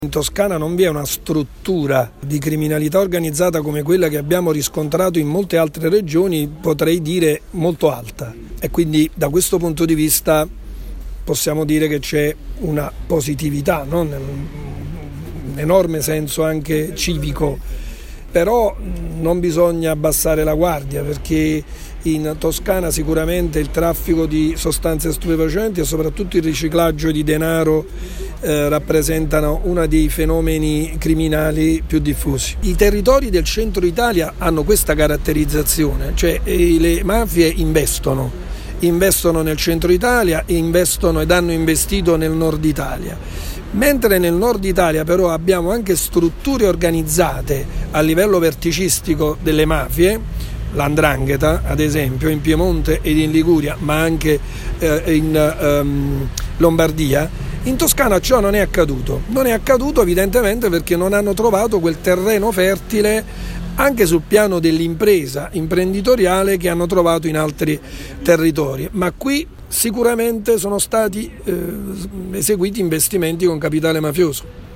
In Toscana non vi è una struttura di criminalità organizzata come quella che abbiamo riscontrato in molte altre regioni, potrei dire molto alta, e quindi da questo punto di vista possiamo dire che c'è una positività, no? Un enorme senso anche civico, però non bisogna abbassare la guardia, perché in Toscana sicuramente il traffico di sostanze stupefacenti e soprattutto il riciclaggio di denaro rappresentano uno dei fenomeni criminali più diffusi. I territori del centro Italia hanno questa caratterizzazione, cioè le mafie investono nel centro Italia e investono ed hanno investito nel nord Italia. Mentre nel nord Italia però abbiamo anche strutture organizzate a livello verticistico delle mafie, l''ndrangheta ad esempio in Piemonte ed in Liguria, ma anche in Lombardia. In Toscana ciò non è accaduto evidentemente perché non hanno trovato quel terreno fertile anche sul piano dell'impresa imprenditoriale che hanno trovato in altri territori, ma qui sicuramente sono stati eseguiti investimenti con capitale mafioso.